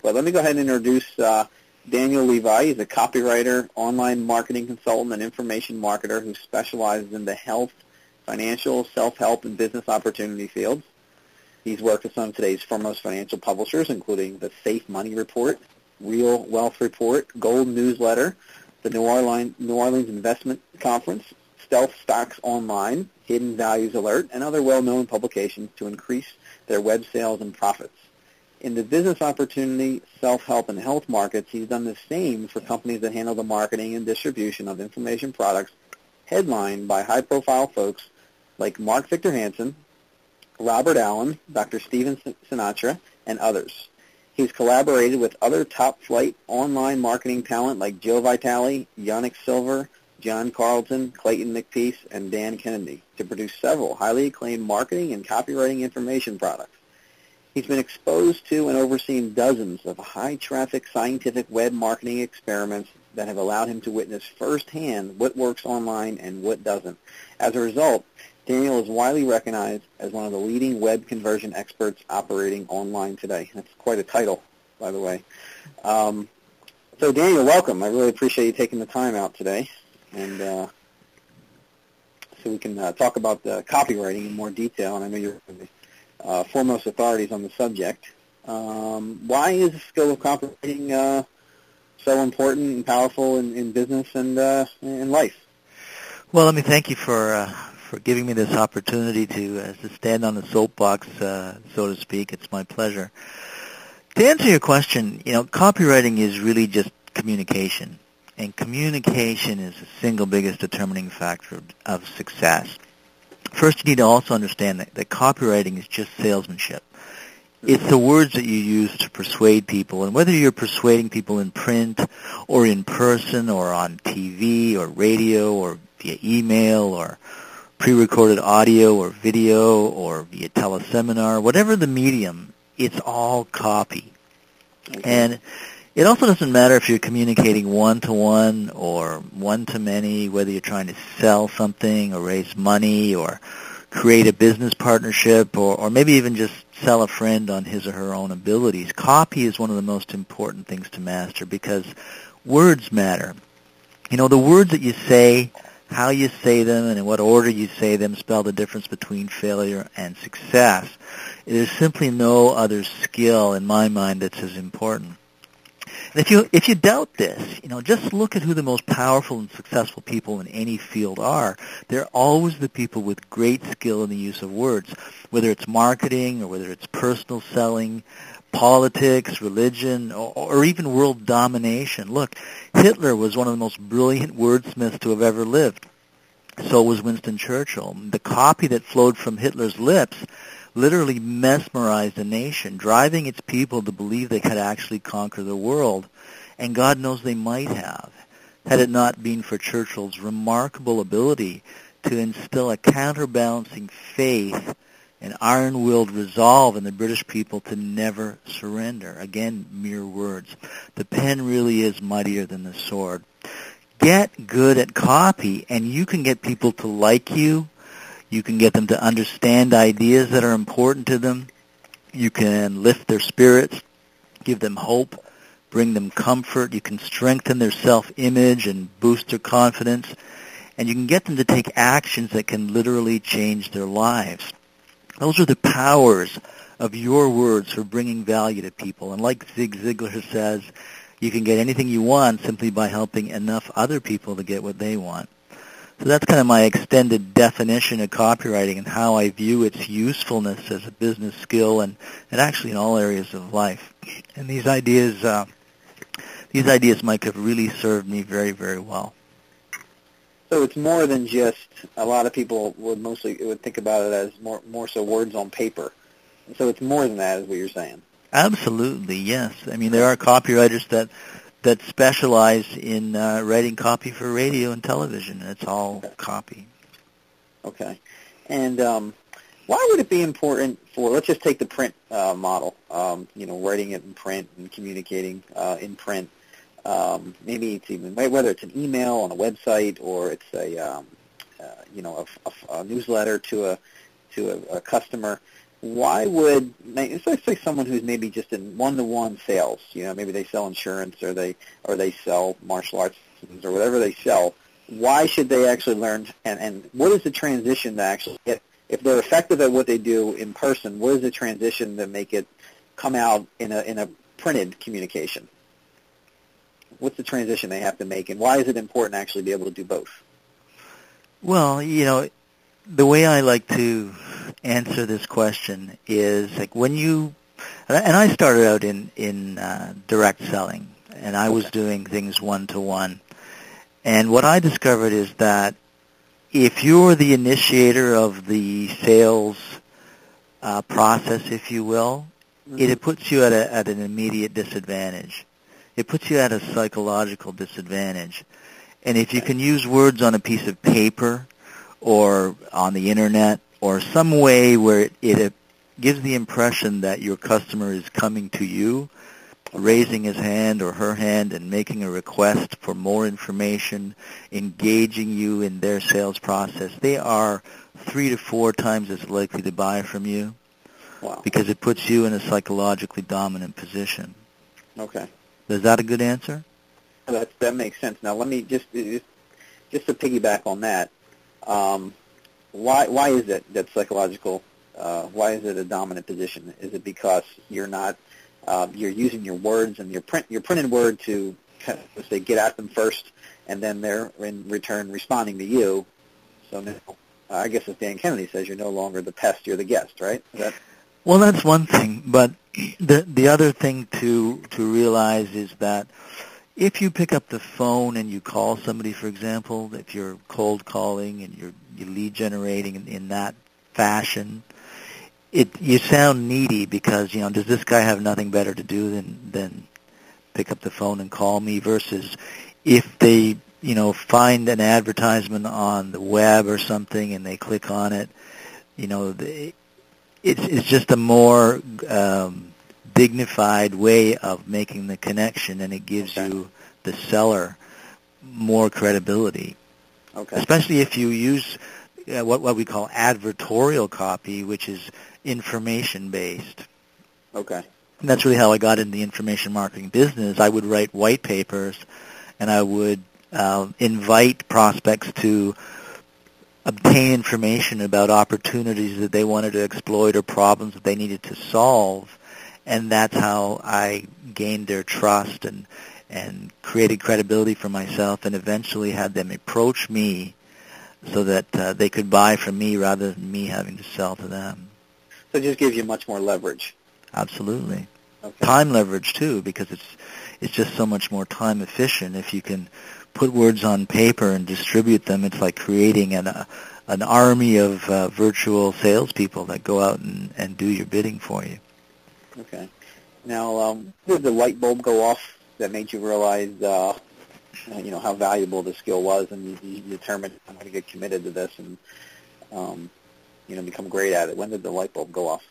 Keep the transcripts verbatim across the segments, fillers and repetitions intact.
But let me go ahead and introduce uh, Daniel Levi. He's a copywriter, online marketing consultant, and information marketer who specializes in the health, financial, self-help, and business opportunity fields. He's worked with some of today's foremost financial publishers, including the Safe Money Report, Real Wealth Report, Gold Newsletter, the New Orleans, New Orleans Investment Conference, Stealth Stocks Online, Hidden Values Alert, and other well-known publications to increase their web sales and profits. In the business opportunity, self-help, and health markets, he's done the same for companies that handle the marketing and distribution of information products headlined by high-profile folks like Mark Victor Hansen, Robert Allen, Doctor Steven Sinatra, and others. He's collaborated with other top-flight online marketing talent like Joe Vitale, Yannick Silver, John Carlton, Clayton McPeace, and Dan Kennedy to produce several highly acclaimed marketing and copywriting information products. He's been exposed to and overseen dozens of high-traffic scientific web marketing experiments that have allowed him to witness firsthand what works online and what doesn't. As a result, Daniel is widely recognized as one of the leading web conversion experts operating online today. That's quite a title, by the way. Um, so, Daniel, welcome. I really appreciate you taking the time out today, and uh, so we can uh, talk about the copywriting in more detail. And I know you're one of the uh, foremost authorities on the subject. Um, why is the skill of copywriting uh, so important and powerful in, in business and uh, in life? Well, let me thank you for uh, for giving me this opportunity to uh, to stand on the soapbox, uh, so to speak. It's my pleasure. To answer your question, you know, copywriting is really just communication, and communication is the single biggest determining factor of, of success. First, you need to also understand that, that copywriting is just salesmanship. It's the words that you use to persuade people, and whether you're persuading people in print or in person or on T V or radio or via email or pre-recorded audio or video or via teleseminar, whatever the medium, it's all copy. Okay. And it also doesn't matter if you're communicating one-to-one or one-to-many, whether you're trying to sell something or raise money or create a business partnership or, or maybe even just sell a friend on his or her own abilities. Copy is one of the most important things to master because words matter. You know, the words that you say, how you say them, and in what order you say them spell the difference between failure and success. There's simply no other skill in my mind that's as important. And if you if you doubt this, you know, just look at who the most powerful and successful people in any field are. They're always the people with great skill in the use of words, whether it's marketing or whether it's personal selling, politics, religion, or, or even world domination. Look, Hitler was one of the most brilliant wordsmiths to have ever lived. So was Winston Churchill. The copy that flowed from Hitler's lips literally mesmerized a nation, driving its people to believe they could actually conquer the world. And God knows they might have, had it not been for Churchill's remarkable ability to instill a counterbalancing faith and iron-willed resolve in the British people to never surrender. Again, mere words. The pen really is mightier than the sword. Get good at copy, and you can get people to like you. You can get them to understand ideas that are important to them. You can lift their spirits, give them hope, bring them comfort. You can strengthen their self-image and boost their confidence. And you can get them to take actions that can literally change their lives. Those are the powers of your words for bringing value to people. And like Zig Ziglar says, you can get anything you want simply by helping enough other people to get what they want. So that's kind of my extended definition of copywriting and how I view its usefulness as a business skill and, and actually in all areas of life. And these ideas, uh, these ideas, Mike, have really served me very, very well. So it's more than just, a lot of people would mostly would think about it as more more so words on paper. So it's more than that is what you're saying. Absolutely, yes. I mean, there are copywriters that that specialize in uh, writing copy for radio and television, and it's all okay. copy. Okay. And um, why would it be important for, let's just take the print uh, model, um, you know, writing it in print and communicating uh, in print. Um, maybe it's even, whether it's an email on a website or it's a, um, uh, you know, a, a, a newsletter to a to a, a customer. why would, let's say someone who's maybe just in one-to-one sales, you know, maybe they sell insurance or they or they sell martial arts or whatever they sell, why should they actually learn, and, and what is the transition to actually get, if they're effective at what they do in person, what is the transition to make it come out in a in a printed communication? What's the transition they have to make, and why is it important to actually be able to do both? Well, you know, the way I like to answer this question is like when you, and I started out in, in uh, direct selling, and I was doing things one-to-one. And what I discovered is that if you're the initiator of the sales uh, process, if you will, mm-hmm. it, it puts you at, a, at an immediate disadvantage. It puts you at a psychological disadvantage. And if you can use words on a piece of paper or on the Internet or some way where it, it gives the impression that your customer is coming to you, raising his hand or her hand and making a request for more information, engaging you in their sales process, they are three to four times as likely to buy from you. Wow. Because it puts you in a psychologically dominant position. Okay. Is that a good answer? That that makes sense. Now let me just just to piggyback on that. Um, why why is it that psychological? Uh, why is it a dominant position? Is it because you're not uh, you're using your words and your print your printed word to kind of, say get at them first, and then they're in return responding to you. So now, uh, I guess as Dan Kennedy says, you're no longer the pest, you're the guest, right? Is that... Well, that's one thing, but the the other thing to to realize is that if you pick up the phone and you call somebody, for example, if you're cold calling and you're, you're lead generating in, in that fashion, it you sound needy because, you know, does this guy have nothing better to do than, than pick up the phone and call me, versus if they, you know, find an advertisement on the web or something and they click on it, you know, they, it's, it's just a more... Um, dignified way of making the connection, and it gives okay. you, the seller, more credibility. Okay. Especially if you use uh, what what we call advertorial copy, which is information-based. Okay. And that's really how I got in the information marketing business. I would write white papers, and I would uh, invite prospects to obtain information about opportunities that they wanted to exploit or problems that they needed to solve. And that's how I gained their trust and and created credibility for myself, and eventually had them approach me so that uh, they could buy from me rather than me having to sell to them. So it just gives you much more leverage. Absolutely. Okay. Time leverage, too, because it's it's just so much more time efficient. If you can put words on paper and distribute them, it's like creating an, uh, an army of uh, virtual salespeople that go out and, and do your bidding for you. Okay. Now, um, did the light bulb go off that made you realize, uh, you know, how valuable the skill was, and you, you determined I'm going to get committed to this and, um, you know, become great at it? When did the light bulb go off?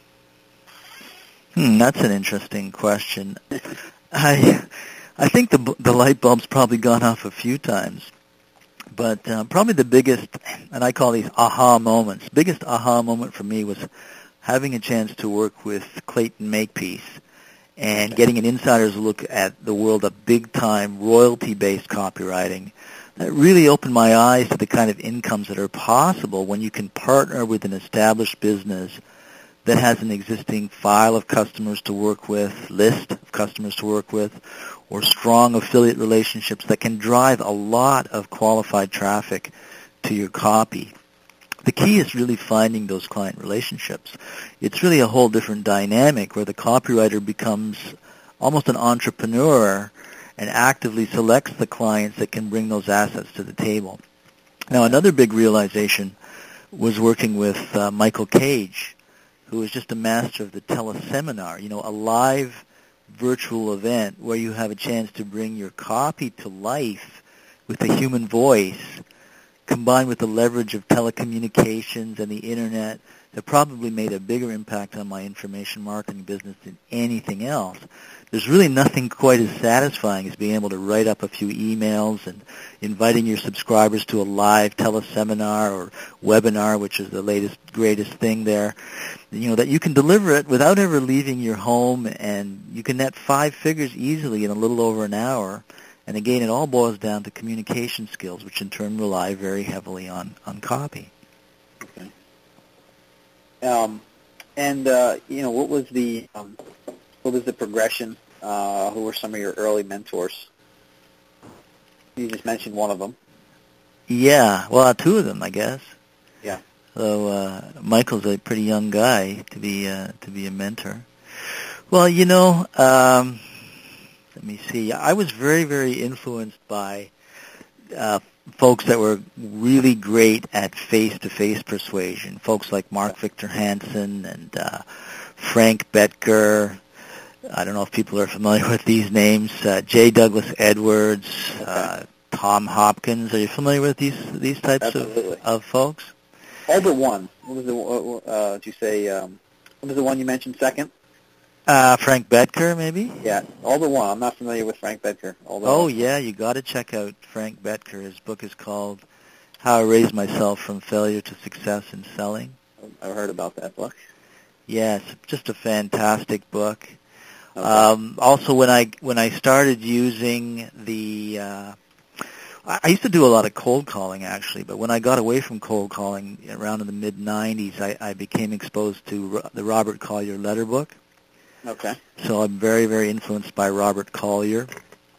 Hmm, that's an interesting question. I, I think the the light bulb's probably gone off a few times, but uh, probably the biggest, and I call these aha moments. Biggest aha moment for me was having a chance to work with Clayton Makepeace and getting an insider's look at the world of big-time royalty-based copywriting. That really opened my eyes to the kind of incomes that are possible when you can partner with an established business that has an existing file of customers to work with, list of customers to work with, or strong affiliate relationships that can drive a lot of qualified traffic to your copy. The key is really finding those client relationships. It's really a whole different dynamic where the copywriter becomes almost an entrepreneur and actively selects the clients that can bring those assets to the table. Now, another big realization was working with uh, Michael Cage, who is just a master of the teleseminar, you know, a live virtual event where you have a chance to bring your copy to life with a human voice, combined with the leverage of telecommunications and the Internet, that probably made a bigger impact on my information marketing business than anything else. There's really nothing quite as satisfying as being able to write up a few emails and inviting your subscribers to a live teleseminar or webinar, which is the latest, greatest thing there. You know, that you can deliver it without ever leaving your home, and you can net five figures easily in a little over an hour. And again, it all boils down to communication skills, which in turn rely very heavily on, on copy. Okay. Um, and, uh, you know, what was the... Um What was the progression? Uh, who were some of your early mentors? You just mentioned one of them. Yeah, well, two of them, I guess. Yeah. So uh, Michael's a pretty young guy to be uh, to be a mentor. Well, you know, um, let me see. I was very, very influenced by uh, folks that were really great at face-to-face persuasion. Folks like Mark Victor Hansen and uh, Frank Bettger. I don't know if people are familiar with these names. Uh, J. Douglas Edwards, okay. uh, Tom Hopkins. Are you familiar with these these types of, of folks? All but one. What was the? Uh, did you say? Um, what was the one you mentioned second? Uh, Frank Bettger, maybe. Yeah, all but one. I'm not familiar with Frank Bettger. Oh one. yeah, you got to check out Frank Bettger. His book is called "How I Raised Myself from Failure to Success in Selling." I've heard about that book. Yeah, it's just a fantastic book. Okay. Um, also, when I when I started using the, uh, I used to do a lot of cold calling actually, but when I got away from cold calling around in the mid nineties, I, I became exposed to the Robert Collier letter book. Okay. So I'm very, very influenced by Robert Collier.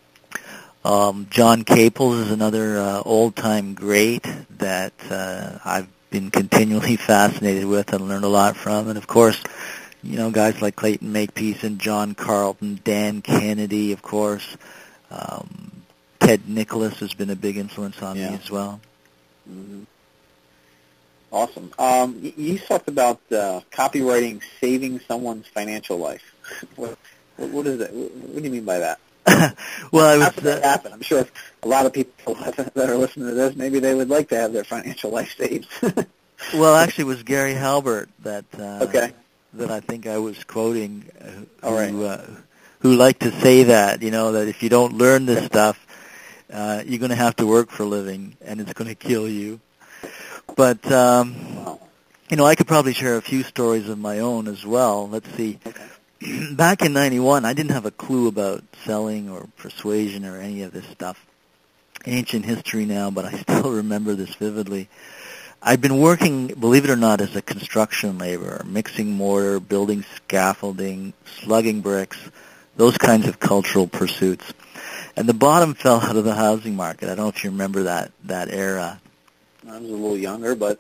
Um, John Caples is another uh, old-time great that uh, I've been continually fascinated with and learned a lot from, and of course, you know, guys like Clayton Makepeace and John Carlton, Dan Kennedy, of course. Um, Ted Nicholas has been a big influence on yeah. me as well. Mm-hmm. Awesome. Um, you, you talked about uh, copywriting saving someone's financial life. what, what is it? What do you mean by that? well, I was. How did that happen? I'm sure a lot of people that are listening to this, maybe they would like to have their financial life saved. Well, actually, it was Gary Halbert that. Uh, okay. That I think I was quoting, uh, All right. who, uh, who liked to say that, you know, that if you don't learn this stuff, uh, you're going to have to work for a living, and it's going to kill you. But, um, wow. you know, I could probably share a few stories of my own as well. Let's see. Okay. Back in ninety-one, I didn't have a clue about selling or persuasion or any of this stuff. Ancient history now, but I still remember this vividly. I've been working, believe it or not, as a construction laborer, mixing mortar, building scaffolding, slugging bricks, those kinds of cultural pursuits. And the bottom fell out of the housing market. I don't know if you remember that, that era. I was a little younger, but...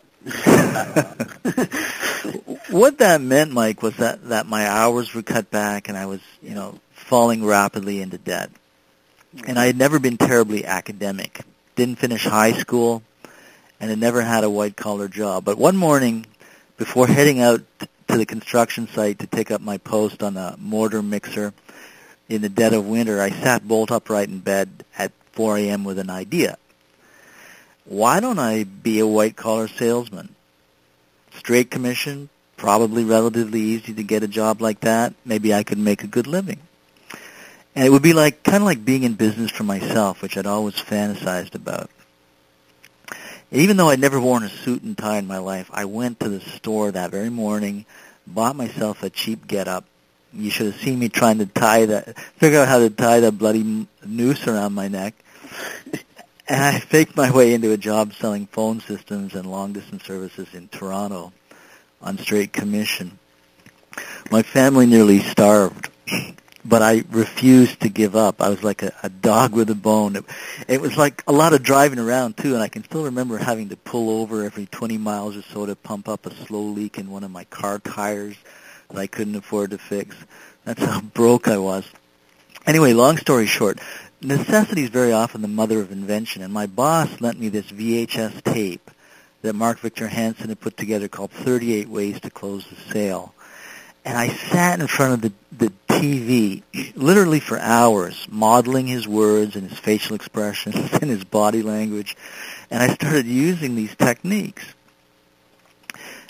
What that meant, Mike, was that, that my hours were cut back and I was, you know, falling rapidly into debt. And I had never been terribly academic. Didn't finish high school. And had never had a white-collar job. But one morning, before heading out to the construction site to take up my post on a mortar mixer in the dead of winter, I sat bolt upright in bed at four a.m. with an idea. Why don't I be a white-collar salesman? Straight commission, probably relatively easy to get a job like that. Maybe I could make a good living. And it would be like kind of like being in business for myself, which I'd always fantasized about. Even though I'd never worn a suit and tie in my life, I went to the store that very morning, bought myself a cheap get-up. You should have seen me trying to tie that, figure out how to tie that bloody noose around my neck. And I faked my way into a job selling phone systems and long-distance services in Toronto on straight commission. My family nearly starved. But I refused to give up. I was like a, a dog with a bone. It, it was like a lot of driving around, too, and I can still remember having to pull over every twenty miles or so to pump up a slow leak in one of my car tires that I couldn't afford to fix. That's how broke I was. Anyway, long story short, necessity is very often the mother of invention, and my boss lent me this V H S tape that Mark Victor Hansen had put together called thirty-eight Ways to Close the Sale. And I sat in front of the, the T V literally for hours, modeling his words and his facial expressions and his body language. And I started using these techniques.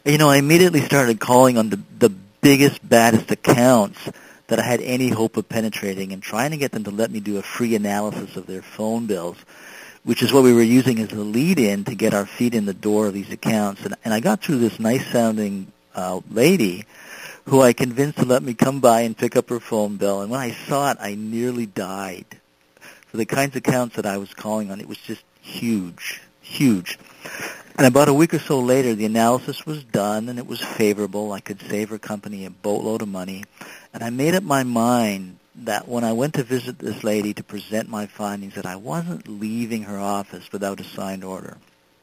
You know, I immediately started calling on the, the biggest, baddest accounts that I had any hope of penetrating and trying to get them to let me do a free analysis of their phone bills, which is what we were using as a lead-in to get our feet in the door of these accounts. And, and I got through this nice-sounding uh, lady who I convinced to let me come by and pick up her phone bill. And when I saw it, I nearly died. For the kinds of accounts that I was calling on, it was just huge, huge. And about a week or so later, the analysis was done, and it was favorable. I could save her company a boatload of money. And I made up my mind that when I went to visit this lady to present my findings, that I wasn't leaving her office without a signed order.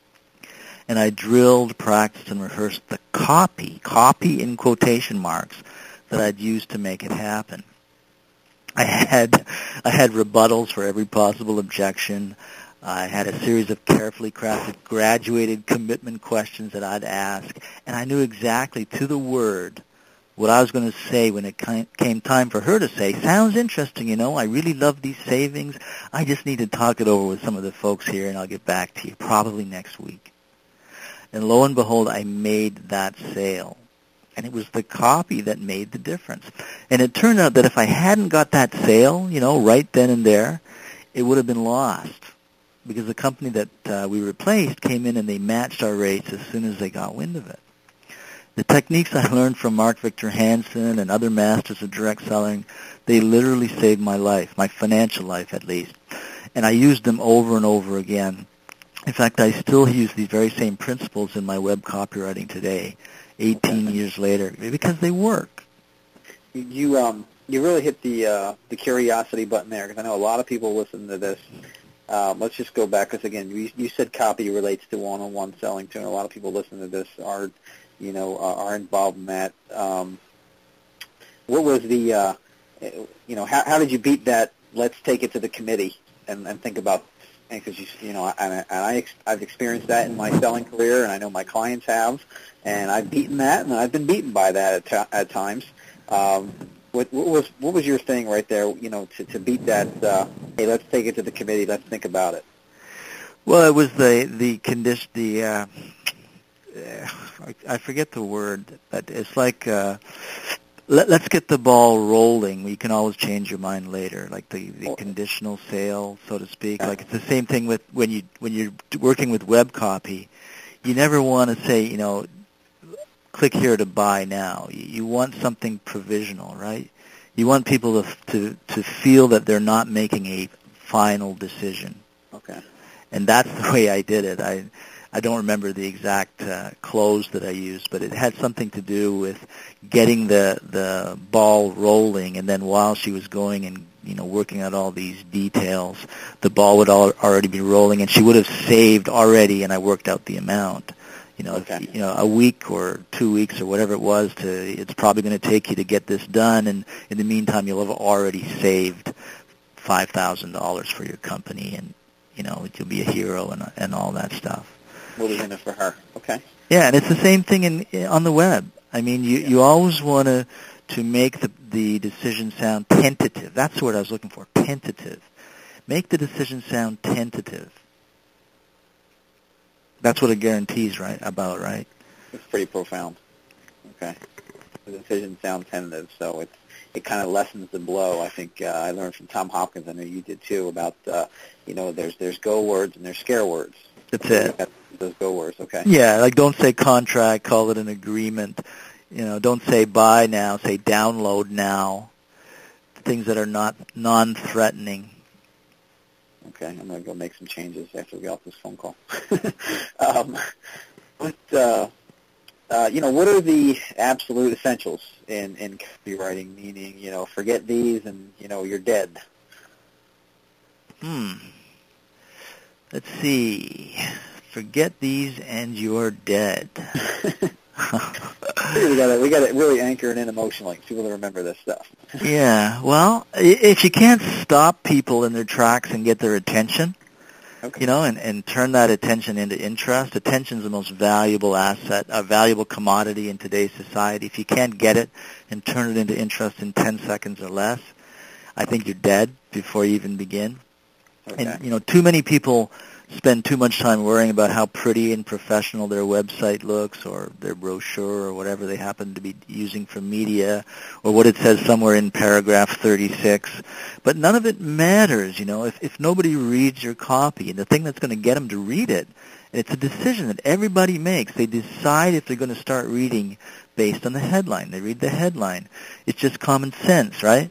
And I drilled, practiced, and rehearsed the copy, copy in quotation marks, that I'd used to make it happen. I had, I had rebuttals for every possible objection. I had a series of carefully crafted, graduated commitment questions that I'd ask, and I knew exactly to the word what I was going to say when it came time for her to say, sounds interesting, you know, I really love these savings. I just need to talk it over with some of the folks here, and I'll get back to you probably next week. And lo and behold, I made that sale. And it was the copy that made the difference. And it turned out that if I hadn't got that sale, you know, right then and there, it would have been lost. Because the company that uh, we replaced came in and they matched our rates as soon as they got wind of it. The techniques I learned from Mark Victor Hansen and other masters of direct selling, they literally saved my life, my financial life at least. And I used them over and over again. In fact, I still use these very same principles in my web copywriting today, eighteen years later, because they work. You um you really hit the uh, the curiosity button there, because I know a lot of people listen to this. Um, let's just go back, because again, you, you said copy relates to one-on-one selling too, and a lot of people listen to this are, you know, uh, are involved in that. Um, what was the, uh, you know, how, how did you beat that? Let's take it to the committee and, and think about, because you, you know, and, and I I've experienced that in my selling career, and I know my clients have, and I've beaten that, and I've been beaten by that at, t- at times. Um, What, what was what was your thing right there? You know, to, to beat that. Uh, hey, let's take it to the committee. Let's think about it. Well, it was the the condition. The uh, I forget the word, but it's like uh, let, let's get the ball rolling. You can always change your mind later, like the, the conditional sale, so to speak. Like it's the same thing with when you when you're working with web copy. You never want to say, you know, click here to buy now. You want something provisional, right? You want people to to to feel that they're not making a final decision. Okay. And that's the way I did it. I I don't remember the exact uh, close that I used, but it had something to do with getting the the ball rolling, and then while she was going and, you know, working out all these details, the ball would all, already be rolling, and she would have saved already, and I worked out the amount. You know, okay. if, you know, a week or two weeks or whatever it was to, it's probably going to take you to get this done, and in the meantime, you'll have already saved five thousand dollars for your company, and, you know, you'll be a hero and and all that stuff. What was in it for her? Okay. Yeah, and it's the same thing in on the web. I mean, you, yeah. you always want to to make the the decision sound tentative. That's the word I was looking for, tentative. Make the decision sound tentative. That's what it guarantees, right? About right. It's pretty profound. Okay. The decision sounds tentative, so it's it kind of lessens the blow. I think uh, I learned from Tom Hopkins. I know you did too. About uh, you know, there's there's go words and there's scare words. That's it. Those go words. Okay. Yeah, like don't say contract, call it an agreement. You know, don't say buy now, say download now. Things that are not non-threatening. Okay, I'm going to go make some changes after we get off this phone call. um, but, uh, uh, you know, what are the absolute essentials in, in copywriting, meaning, you know, forget these and, you know, you're dead? Hmm. Let's see. Forget these and you're dead. we got to we got to really anchor it in emotionally. People to remember this stuff. Yeah. Well, if you can't stop people in their tracks and get their attention, okay. you know, and, and turn that attention into interest. Attention is the most valuable asset, a valuable commodity in today's society. If you can't get it and turn it into interest in ten seconds or less, I think you're dead before you even begin. Okay. And you know, too many people spend too much time worrying about how pretty and professional their website looks or their brochure or whatever they happen to be using for media or what it says somewhere in paragraph thirty-six. But none of it matters, you know, if, if nobody reads your copy. And the thing that's going to get them to read it, and it's a decision that everybody makes. They decide if they're going to start reading based on the headline. They read the headline. It's just common sense, right?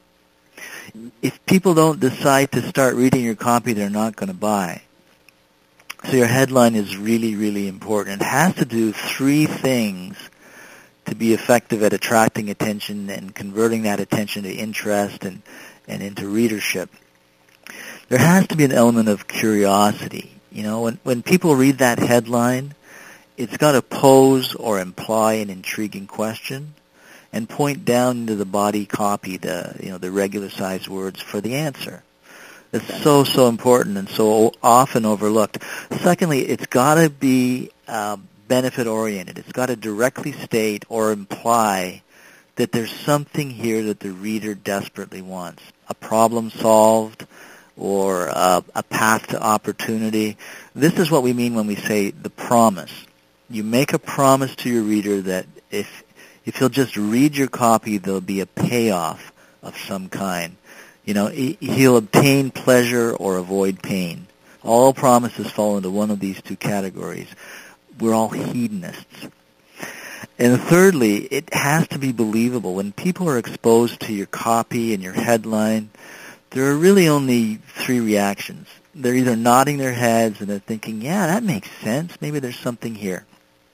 If people don't decide to start reading your copy, they're not going to buy. So your headline is really, really important. It has to do three things to be effective at attracting attention and converting that attention to interest and, and into readership. There has to be an element of curiosity. You know, when, when people read that headline, it's got to pose or imply an intriguing question and point down into the body copy, the, you know, the regular sized words for the answer. It's so, so important and so often overlooked. Secondly, it's got to be uh, benefit-oriented. It's got to directly state or imply that there's something here that the reader desperately wants, a problem solved or uh, a path to opportunity. This is what we mean when we say the promise. You make a promise to your reader that if if he'll just read your copy, there'll be a payoff of some kind. You know, he'll obtain pleasure or avoid pain. All promises fall into one of these two categories. We're all hedonists. And thirdly, it has to be believable. When people are exposed to your copy and your headline, there are really only three reactions. They're either nodding their heads and they're thinking, yeah, that makes sense. Maybe there's something here.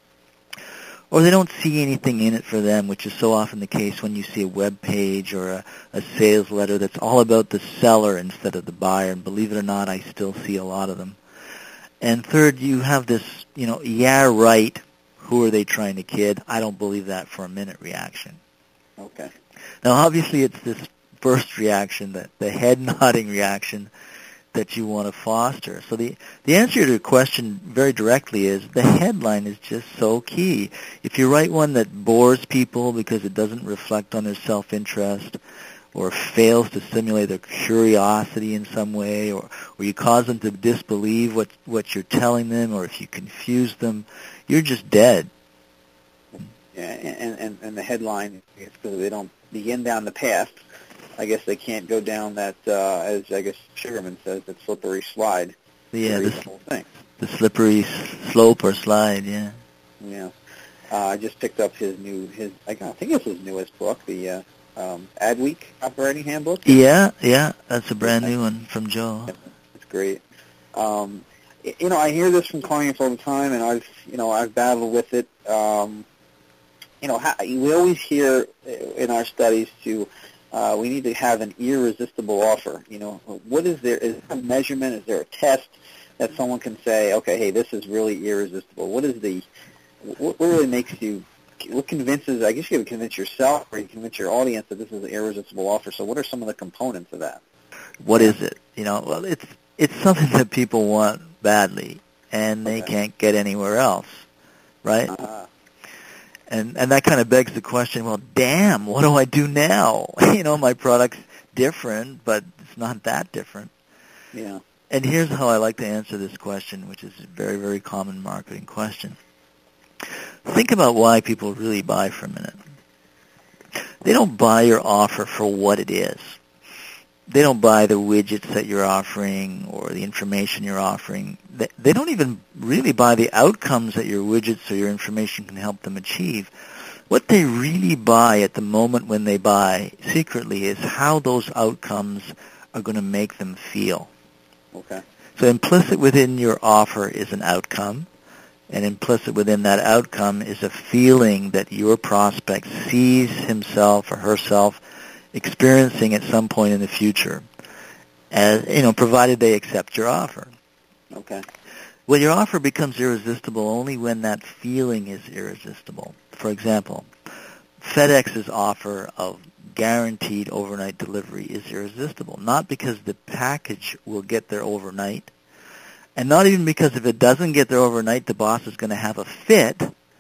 Or they don't see anything in it for them, which is so often the case when you see a web page or a, a sales letter that's all about the seller instead of the buyer. And believe it or not, I still see a lot of them. And third, you have this, you know, yeah, right, who are they trying to kid? I don't believe that for a minute reaction. Okay. Now, obviously, it's this first reaction, the, the head-nodding reaction, that you want to foster. So the, the answer to your question very directly is the headline is just so key. If you write one that bores people because it doesn't reflect on their self-interest or fails to stimulate their curiosity in some way, or, or you cause them to disbelieve what, what you're telling them, or if you confuse them, you're just dead. Yeah, and, and, and the headline is because they don't begin down the path. I guess they can't go down that, uh, as I guess Sugarman says, that slippery slide. Yeah, the, whole thing. the slippery slope or slide, yeah. Yeah. Uh, I just picked up his new, his I think it's his newest book, the uh, um, Adweek Copywriting Handbook. Yeah, yeah, that's a brand new one from Joe. It's great. Um, you know, I hear this from clients all the time, and I've, you know, I've battled with it. Um, you know, how, we always hear in our studies to Uh, we need to have an irresistible offer. You know, what is there? Is there a measurement? Is there a test that someone can say, okay, hey, this is really irresistible? What is the, what, what really makes you, what convinces, I guess you can convince yourself or you convince your audience that this is an irresistible offer. So what are some of the components of that? What is it? You know, well, it's, it's something that people want badly and they Okay. can't get anywhere else, right? Uh-huh. And and that kind of begs the question, well, damn, what do I do now? You know, my product's different, but it's not that different. Yeah. And here's how I like to answer this question, which is a very, very common marketing question. Think about why people really buy for a minute. They don't buy your offer for what it is. They don't buy the widgets that you're offering or the information you're offering. They, they don't even really buy the outcomes that your widgets or your information can help them achieve. What they really buy at the moment when they buy secretly is how those outcomes are going to make them feel. Okay. So implicit within your offer is an outcome, and implicit within that outcome is a feeling that your prospect sees himself or herself experiencing at some point in the future, as you know, provided they accept your offer. Okay. Well, your offer becomes irresistible only when that feeling is irresistible. For example, FedEx's offer of guaranteed overnight delivery is irresistible, not because the package will get there overnight, and not even because if it doesn't get there overnight, the boss is going to have a fit.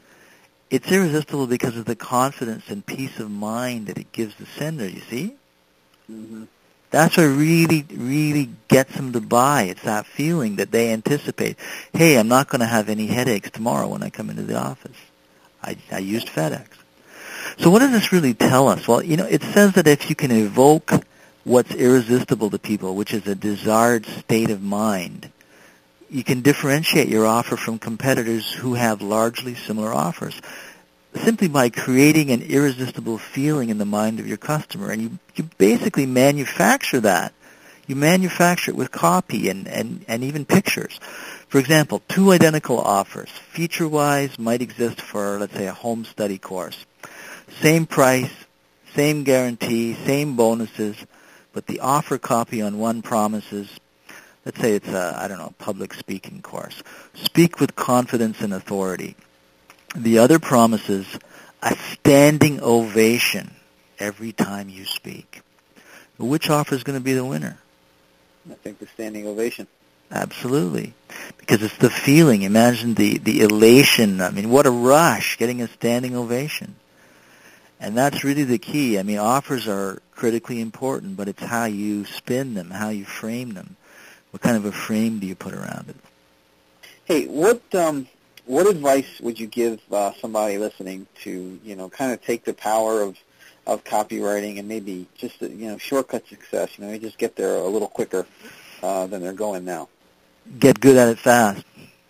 It's irresistible because of the confidence and peace of mind that it gives the sender, you see? Mm-hmm. That's what really, really gets them to buy. It's that feeling that they anticipate. Hey, I'm not going to have any headaches tomorrow when I come into the office. I, I used FedEx. So what does this really tell us? Well, you know, it says that if you can evoke what's irresistible to people, which is a desired state of mind, you can differentiate your offer from competitors who have largely similar offers simply by creating an irresistible feeling in the mind of your customer. And you, you basically manufacture that. You manufacture it with copy and, and, and even pictures. For example, two identical offers, feature-wise, might exist for, let's say, a home study course. Same price, same guarantee, same bonuses, but the offer copy on one promises, let's say it's a, I don't know, public speaking course. Speak with confidence and authority. The other promises a standing ovation every time you speak. Which offer is going to be the winner? I think the standing ovation. Absolutely. Because it's the feeling. Imagine the, the elation. I mean, what a rush, getting a standing ovation. And that's really the key. I mean, offers are critically important, but it's how you spin them, how you frame them. What kind of a frame do you put around it? Hey, what um, what advice would you give uh, somebody listening to, you know, kind of take the power of, of copywriting and maybe just, you know, shortcut success, you know, you just get there a little quicker uh, than they're going now? Get good at it fast.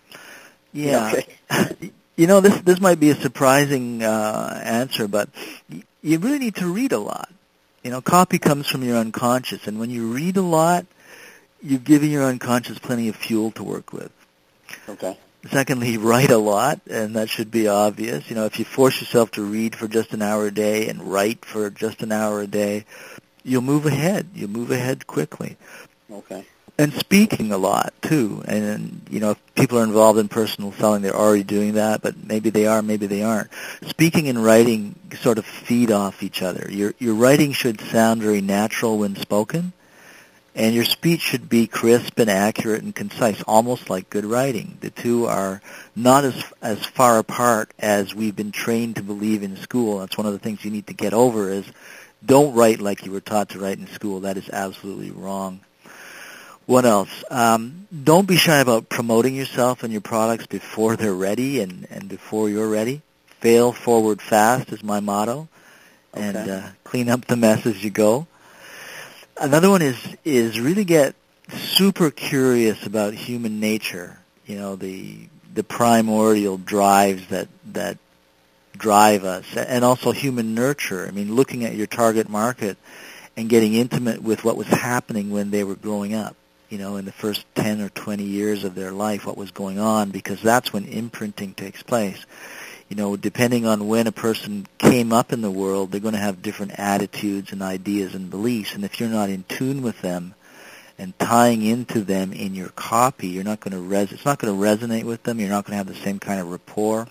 Yeah. Okay. You know, this this might be a surprising uh, answer, but you really need to read a lot. You know, copy comes from your unconscious, and when you read a lot, you're giving your unconscious plenty of fuel to work with. Okay. Secondly, write a lot, and that should be obvious. You know, if you force yourself to read for just an hour a day and write for just an hour a day, you'll move ahead. You'll move ahead quickly. Okay. And speaking a lot, too. And, you know, if people are involved in personal selling, they're already doing that, but maybe they are, maybe they aren't. Speaking and writing sort of feed off each other. Your your writing should sound very natural when spoken, and your speech should be crisp and accurate and concise, almost like good writing. The two are not as as far apart as we've been trained to believe in school. That's one of the things you need to get over is don't write like you were taught to write in school. That is absolutely wrong. What else? Um, don't be shy about promoting yourself and your products before they're ready and, and before you're ready. Fail forward fast is my motto, okay. and uh, clean up the mess as you go. Another one is is really get super curious about human nature. You know, the the primordial drives that that drive us, and also human nurture. I mean, looking at your target market and getting intimate with what was happening when they were growing up. You know, in the first ten or twenty years of their life, what was going on, because that's when imprinting takes place. You know, depending on when a person came up in the world, they're going to have different attitudes and ideas and beliefs. And if you're not in tune with them and tying into them in your copy, you're not going to res- it's not going to resonate with them. You're not going to have the same kind of rapport.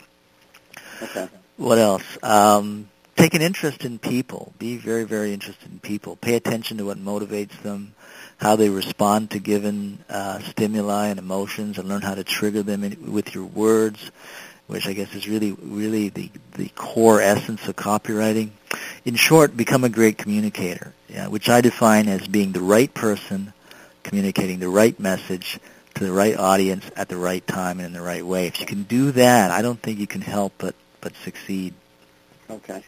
Okay. What else? Um, take an interest in people. Be very, very interested in people. Pay attention to what motivates them, how they respond to given uh, stimuli and emotions, and learn how to trigger them in, with your words, which I guess is really, really the, the core essence of copywriting. In short, become a great communicator, yeah, which I define as being the right person communicating the right message to the right audience at the right time and in the right way. If you can do that, I don't think you can help but, but succeed. Okay.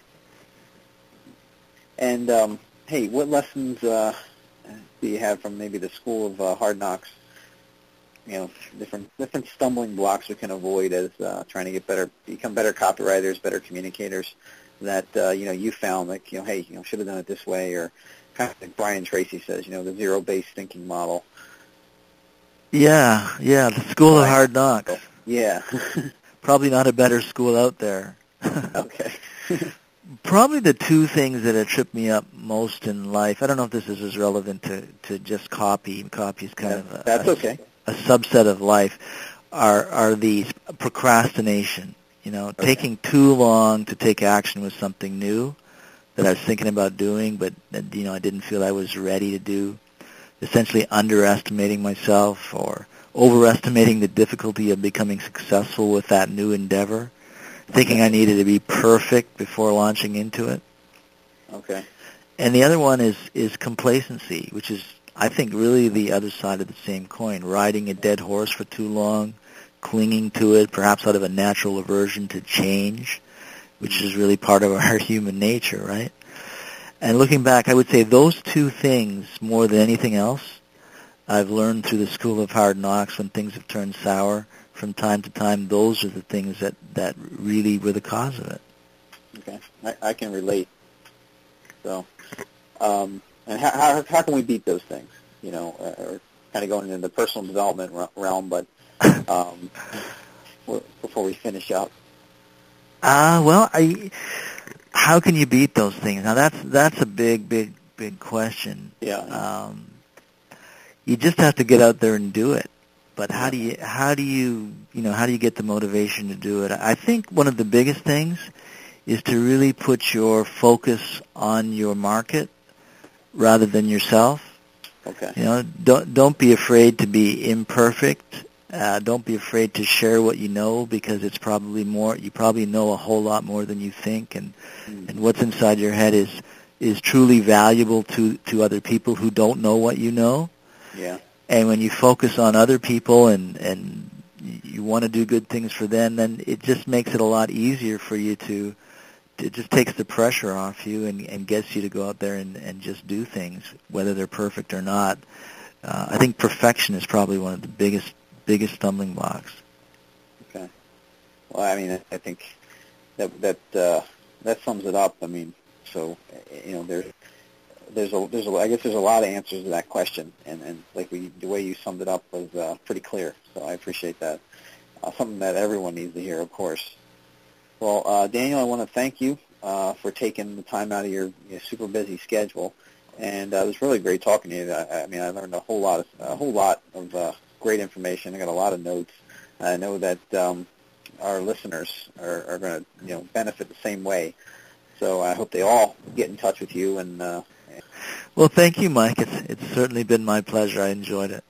And, um, hey, what lessons uh, do you have from maybe the School of uh, Hard Knocks? You know, different different stumbling blocks we can avoid as uh, trying to get better, become better copywriters, better communicators. That uh, you know you found like you know, hey, you know, should have done it this way, or kind of like Brian Tracy says, you know, the zero-based thinking model. Yeah, yeah, the School of Hard Knocks. Yeah. Probably not a better school out there. Okay. Probably the two things that have tripped me up most in life, I don't know if this is as relevant to, to just copy. Copy is kind yeah, of a, that's a, okay. a subset of life, are are these procrastination. You know, okay. taking too long to take action with something new that I was thinking about doing, but, you know, I didn't feel I was ready to do. Essentially underestimating myself or overestimating the difficulty of becoming successful with that new endeavor. Thinking I needed to be perfect before launching into it. Okay. and the other one is, is complacency, which is, I think, really the other side of the same coin. Riding a dead horse for too long, clinging to it, perhaps out of a natural aversion to change, which is really part of our human nature, right? And looking back, I would say those two things, more than anything else, I've learned through the School of Hard Knocks when things have turned sour from time to time, those are the things that, that really were the cause of it. Okay, I, I can relate. So, um, and how, how how can we beat those things? You know, uh, or kind of going into the personal development realm, but um, before we finish up. Uh, well, I, how can you beat those things? Now that's that's a big, big, big question. Yeah. Um, you just have to get out there and do it. But how do you how do you you know how do you get the motivation to do it? I think one of the biggest things is to really put your focus on your market rather than yourself. Okay. You know, don't don't be afraid to be imperfect. Uh, don't be afraid to share what you know, because it's probably more. You probably know a whole lot more than you think, and mm. and what's inside your head is is truly valuable to to other people who don't know what you know. Yeah. And when you focus on other people and and you want to do good things for them, then it just makes it a lot easier for you to. It just takes the pressure off you and, and gets you to go out there and, and just do things, whether they're perfect or not. Uh, I think perfection is probably one of the biggest biggest stumbling blocks. Okay. Well, I mean, I think that that uh, that sums it up. I mean, so you know, there's there's a there's a I guess there's a lot of answers to that question, and and like we the way you summed it up was uh, pretty clear. So I appreciate that. Uh, something that everyone needs to hear, of course. Well, uh, Daniel, I want to thank you uh, for taking the time out of your, your super busy schedule, and uh, it was really great talking to you. I, I mean, I learned a whole lot, of, a whole lot of uh, great information. I got a lot of notes. I know that um, our listeners are, are going to, you know, benefit the same way. So I hope they all get in touch with you. And uh, well, thank you, Mike. It's it's certainly been my pleasure. I enjoyed it.